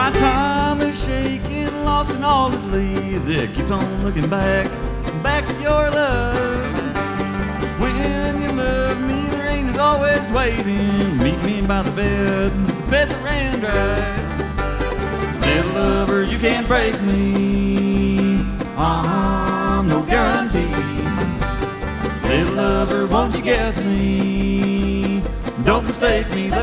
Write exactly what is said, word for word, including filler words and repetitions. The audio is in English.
My time is shaking, lost in all its leaves. It keeps on looking back, back to your love. When you love me, the rain is always waiting. Meet me by the bed, the bed that ran dry. Little lover, you can't break me. Uh-huh, no guarantee. Little lover, won't you get me? Don't mistake me.